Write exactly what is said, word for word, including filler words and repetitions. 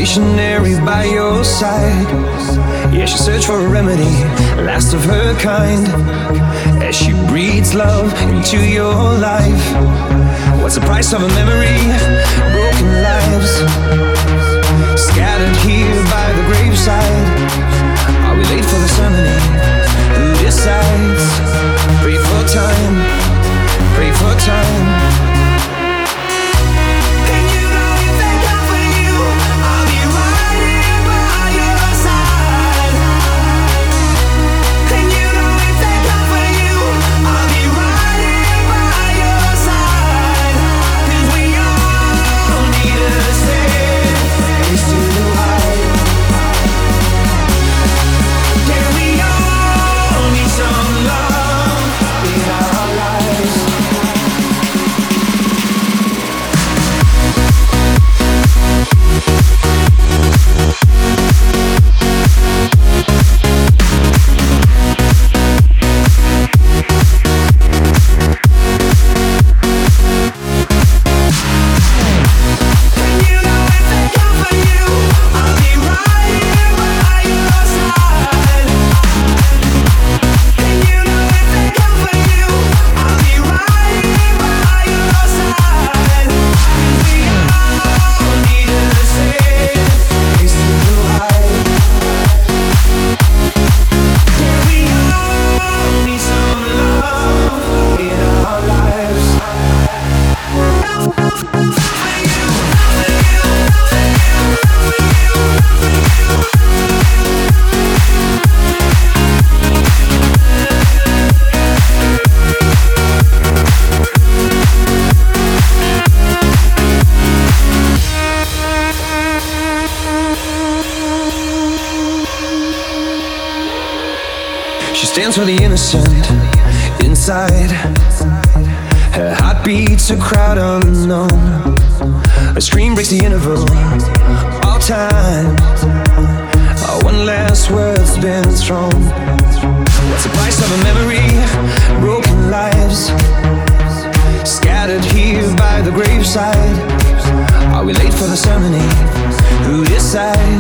stationary by your side. Yeah, she searched for a remedy, last of her kind, as she breathes love into your life. What's the price of a memory? Broken lives, scattered here by the graveside. Are we late for the ceremony? Who decides? Pray for time, pray for time. Stands for the innocent inside. Her heart beats a crowd unknown. A scream breaks the interval. All time, oh, one last word's been thrown. What's the price of a memory? Broken lives, scattered here by the graveside. Are we late for the ceremony? Who decides?